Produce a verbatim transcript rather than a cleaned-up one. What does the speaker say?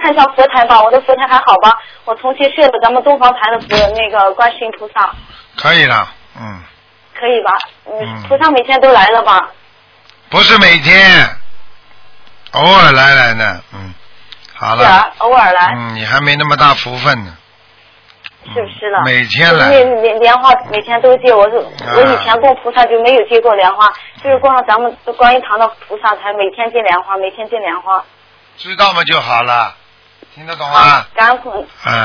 看一下佛台吧，我的佛台还好吧？我重新设了咱们东方台的佛那个观世音菩萨。 可以了，嗯。 可以吧？嗯， 嗯菩萨每天都来了吧？ 不是每天，偶尔来来呢，嗯，好了。 是啊，偶尔来。 嗯，你还没那么大福分呢。 是不是的？ 每天来。 那莲莲花每天都接，我是、 啊、 我以前供菩萨就没有接过莲花，就是供上咱们观音堂的菩萨才每天接莲花，每天接莲花。 知道吗就好了，听得懂吗？ 感恩。 嗯。